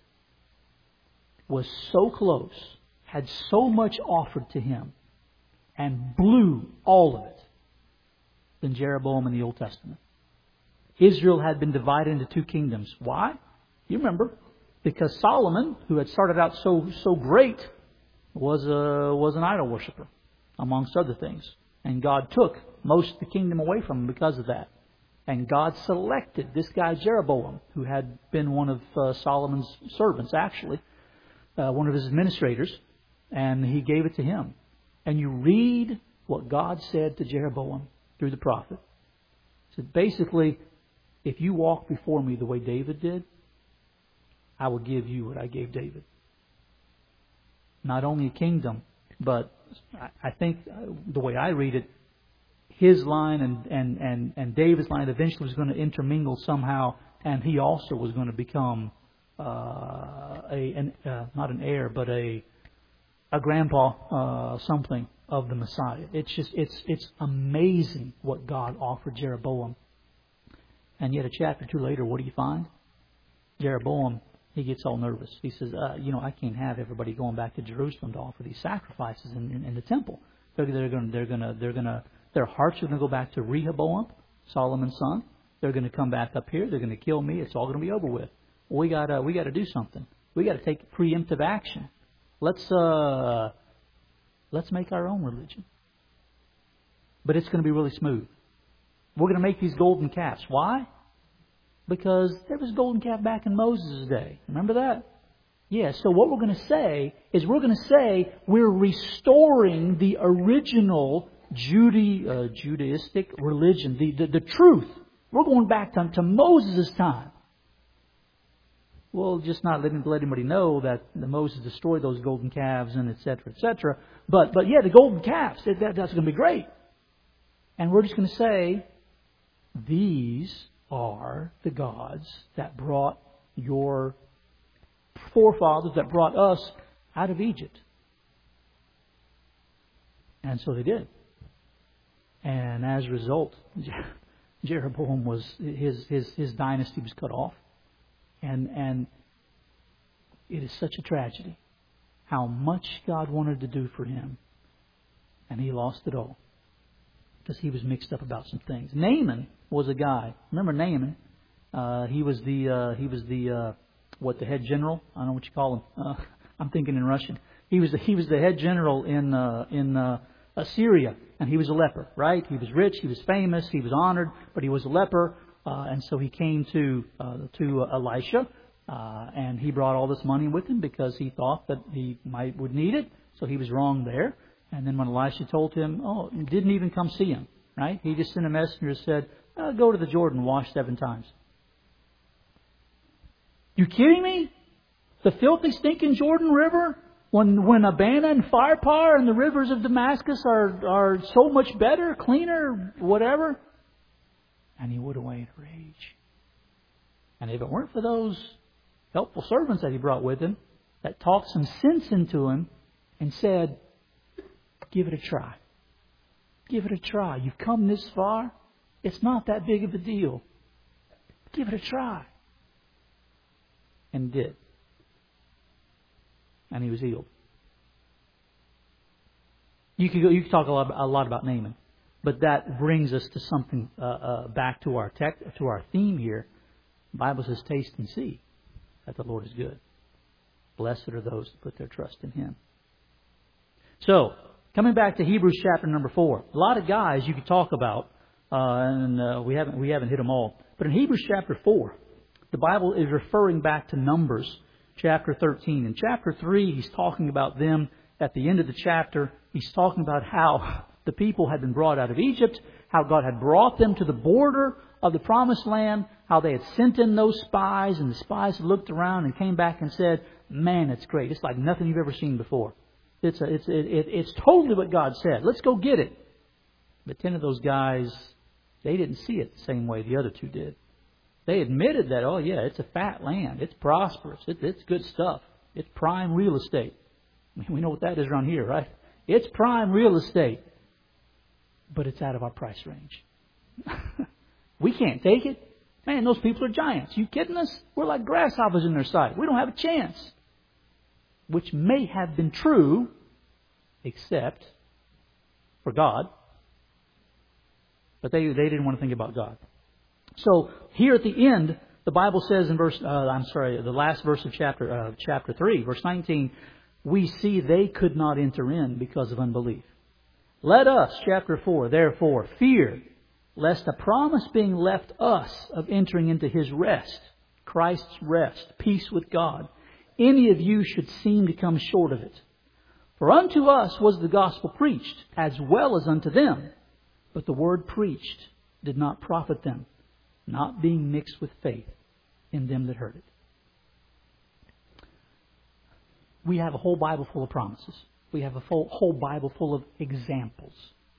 was so close, had so much offered to him, and blew all of it than Jeroboam in the Old Testament. Israel had been divided into two kingdoms. Why? You remember. Because Solomon, who had started out so so great, was a, was an idol worshiper, amongst other things. And God took most of the kingdom away from him because of that. And God selected this guy Jeroboam, who had been one of uh, Solomon's servants, actually, uh, one of his administrators, and He gave it to him. And you read what God said to Jeroboam through the prophet. He said, basically, if you walk before me the way David did, I will give you what I gave David. Not only a kingdom, but I think the way I read it, his line and, and, and, and David's line eventually was going to intermingle somehow, and he also was going to become uh, a an, uh, not an heir, but a a grandpa uh, something of the Messiah. It's just it's it's amazing what God offered Jeroboam. And yet a chapter two later, what do you find? Jeroboam, he gets all nervous. He says, uh, you know, I can't have everybody going back to Jerusalem to offer these sacrifices in, in, in the temple. They're, they're going, they're going to, they're going to, their hearts are going to go back to Rehoboam, Solomon's son. They're going to come back up here. They're going to kill me. It's all going to be over with. We got, we got to do something. We got to take preemptive action. Let's, uh, let's make our own religion. But it's going to be really smooth. We're going to make these golden calves. Why? Because there was a golden calf back in Moses' day. Remember that? Yes. Yeah, so what we're going to say is we're going to say we're restoring the original Jude, uh, Judaistic religion, the, the, the truth. We're going back to, to Moses' time. Well, just not letting let anybody know that the Moses destroyed those golden calves and et cetera, et cetera. But, but yeah, the golden calves, that, that's going to be great. And we're just going to say, these are the gods that brought your forefathers, that brought us out of Egypt. And so they did. And as a result, Jeroboam was, his, his, his dynasty was cut off. And, and it is such a tragedy how much God wanted to do for him. And he lost it all. Because he was mixed up about some things. Naaman was a guy. Remember Naaman? Uh, he was the uh, he was the uh, what the head general. I don't know what you call him. Uh, I'm thinking in Russian. He was the, he was the head general in uh, in uh, Assyria, and he was a leper. Right? He was rich. He was famous. He was honored, but he was a leper, uh, and so he came to uh, to Elisha, uh, and he brought all this money with him because he thought that he might would need it. So he was wrong there. And then when Elisha told him, oh, he didn't even come see him, right? He just sent a messenger and said, oh, go to the Jordan and wash seven times. You kidding me? The filthy, stinking Jordan River? When when Abana and Pharpar and the rivers of Damascus are, are so much better, cleaner, whatever? And he went away in rage. And if it weren't for those helpful servants that he brought with him, that talked some sense into him and said, give it a try. Give it a try. You've come this far. It's not that big of a deal. Give it a try. And did. And he was healed. You could go, you could talk a lot, a lot about Naaman, but that brings us to something uh, uh, back to our tech, to our theme here. The Bible says, "Taste and see that the Lord is good. Blessed are those who put their trust in Him." So, coming back to Hebrews chapter number four, a lot of guys you could talk about, uh, and uh, we haven't we haven't hit them all. But in Hebrews chapter four, the Bible is referring back to Numbers chapter thirteen. In chapter three, he's talking about them at the end of the chapter, he's talking about how the people had been brought out of Egypt, how God had brought them to the border of the promised land, how they had sent in those spies, and the spies had looked around and came back and said, man, it's great. It's like nothing you've ever seen before. It's, a, it's, it, it, it's totally what God said. Let's go get it. But ten of those guys, they didn't see it the same way the other two did. They admitted that, oh yeah, it's a fat land. It's prosperous. It, it's good stuff. It's prime real estate. We know what that is around here, right? It's prime real estate. But it's out of our price range. We can't take it. Man, those people are giants. You kidding us? We're like grasshoppers in their sight. We don't have a chance. Which may have been true, except for God. But they, they didn't want to think about God. So here at the end, the Bible says in verse, uh, I'm sorry, the last verse of chapter, uh, chapter three, verse nineteen, we see they could not enter in because of unbelief. Let us, chapter four, therefore, fear, lest a promise being left us of entering into His rest, Christ's rest, peace with God, any of you should seem to come short of it. For unto us was the gospel preached, as well as unto them. But the word preached did not profit them, not being mixed with faith in them that heard it. We have a whole Bible full of promises. We have a full, whole Bible full of examples.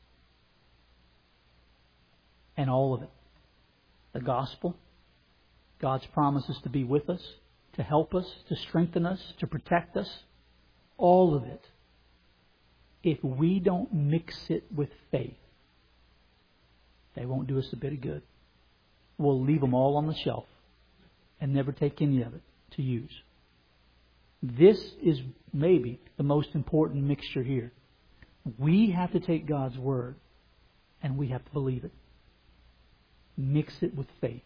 And all of it. The gospel, God's promises to be with us, to help us, to strengthen us, to protect us. All of it. If we don't mix it with faith, they won't do us a bit of good. We'll leave them all on the shelf and never take any of it to use. This is maybe the most important mixture here. We have to take God's Word and we have to believe it. Mix it with faith.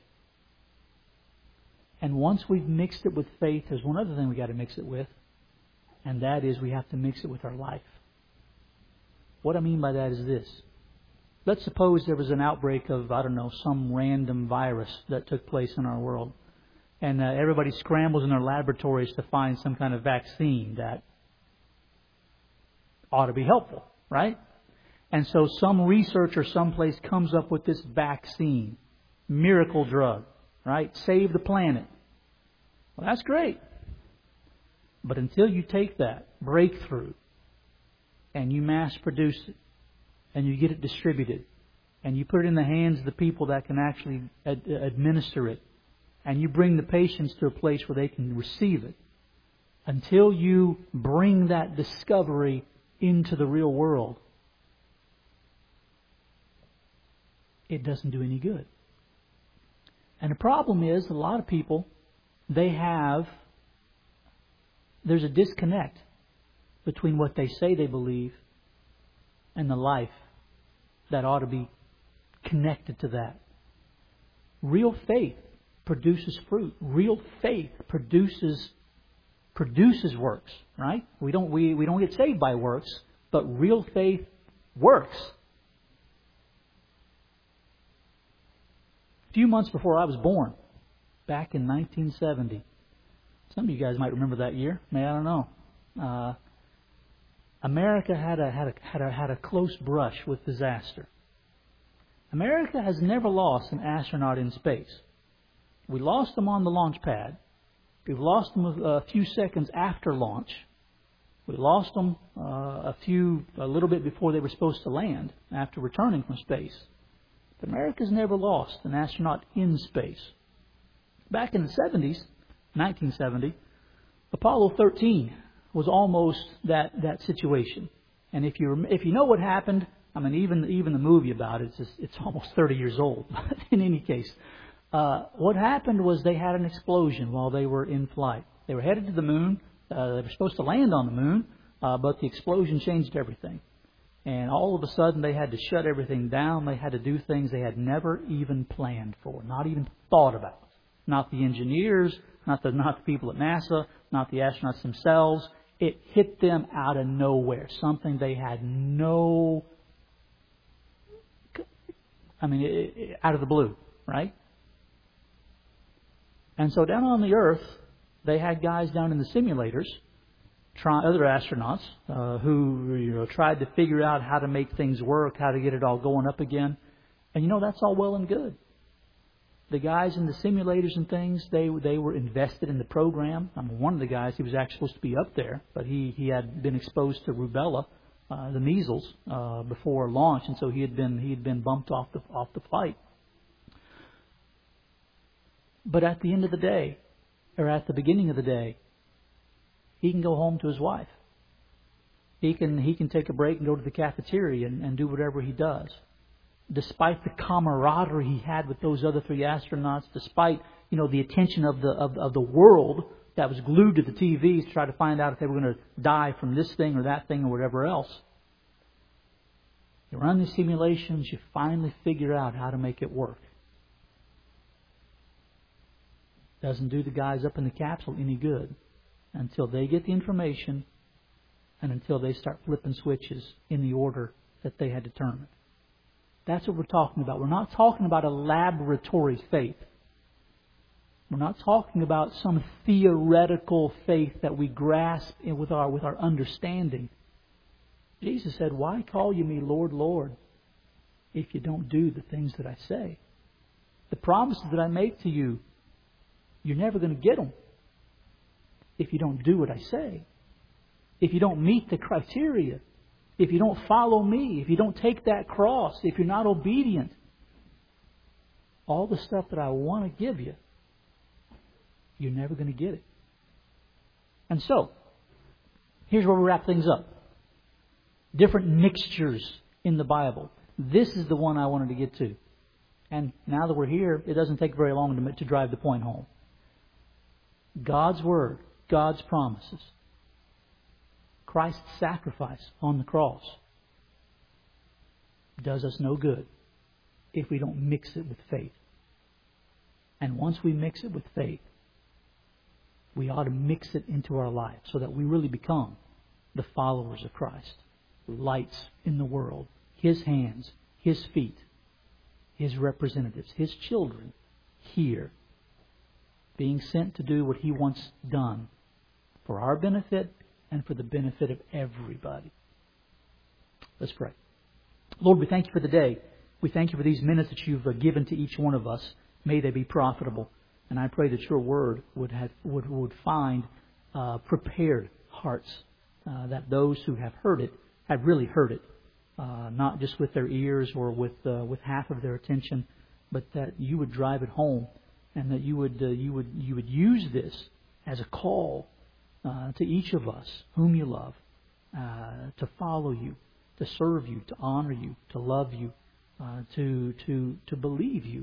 And once we've mixed it with faith, there's one other thing we've got to mix it with, and that is we have to mix it with our life. What I mean by that is this. Let's suppose there was an outbreak of, I don't know, some random virus that took place in our world. And uh, everybody scrambles in their laboratories to find some kind of vaccine that ought to be helpful, right? And so some researcher someplace comes up with this vaccine, miracle drug, right? Save the planet. Well, that's great. But until you take that breakthrough and you mass produce it, and you get it distributed, and you put it in the hands of the people that can actually ad- administer it, and you bring the patients to a place where they can receive it, until you bring that discovery into the real world, it doesn't do any good. And the problem is, a lot of people, they have, there's a disconnect between what they say they believe and the life that ought to be connected to that. Real faith produces fruit. Real faith produces produces works, right? We don't we, we don't get saved by works, but real faith works. A few months before I was born, back in nineteen seventy. Some of you guys might remember that year. Maybe, I don't know. Uh, America had a, had a had a had a close brush with disaster. America has never lost an astronaut in space. We lost them on the launch pad. We've lost them a few seconds after launch. We lost them uh, a few a little bit before they were supposed to land after returning from space. But America's never lost an astronaut in space. Back in the seventies, nineteen seventy, Apollo thirteen was almost that, that situation. And if you if you know what happened, I mean, even even the movie about it, it's just, it's almost thirty years old. But in any case, uh, what happened was they had an explosion while they were in flight. They were headed to the moon. Uh, they were supposed to land on the moon, uh, but the explosion changed everything. And all of a sudden, they had to shut everything down. They had to do things they had never even planned for, not even thought about. Not the engineers, not the not the people at NASA, not the astronauts themselves. It hit them out of nowhere. Something they had no, I mean, it, it, out of the blue, right? And so down on the Earth, they had guys down in the simulators, try, other astronauts uh, who you know tried to figure out how to make things work, how to get it all going up again. And you know, that's all well and good. The guys in the simulators and things, they they were invested in the program. I mean, one of the guys, he was actually supposed to be up there, but he, he had been exposed to rubella, uh, the measles, uh, before launch, and so he had been he had been bumped off the off the flight. But at the end of the day, or at the beginning of the day, he can go home to his wife. He can he can take a break and go to the cafeteria and, and do whatever he does. Despite the camaraderie he had with those other three astronauts, despite you know the attention of the of, of the world that was glued to the T Vs to try to find out if they were going to die from this thing or that thing or whatever else, you run these simulations, you finally figure out how to make it work. Doesn't do the guys up in the capsule any good until they get the information and until they start flipping switches in the order that they had determined. That's what we're talking about. We're not talking about a laboratory faith. We're not talking about some theoretical faith that we grasp with our with our understanding. Jesus said, "Why call you me Lord, Lord, if you don't do the things that I say? The promises that I make to you, you're never going to get them if you don't do what I say. If you don't meet the criteria. If you don't follow me, if you don't take that cross, if you're not obedient, all the stuff that I want to give you, you're never going to get it." And so, here's where we wrap things up. Different mixtures in the Bible. This is the one I wanted to get to. And now that we're here, it doesn't take very long to, to drive the point home. God's Word, God's promises. Christ's sacrifice on the cross does us no good if we don't mix it with faith. And once we mix it with faith, we ought to mix it into our life so that we really become the followers of Christ. Lights in the world. His hands, His feet, His representatives, His children here, being sent to do what He wants done for our benefit and for the benefit of everybody. Let's pray. Lord, we thank You for the day. We thank You for these minutes that You've given to each one of us. May they be profitable. And I pray that Your Word would have, would, would find uh, prepared hearts, uh, that those who have heard it have really heard it, uh, not just with their ears or with uh, with half of their attention, but that You would drive it home, and that You would uh, You would You would use this as a call Uh, to each of us whom You love, uh, to follow You, to serve You, to honor You, to love You, uh, to to to believe You,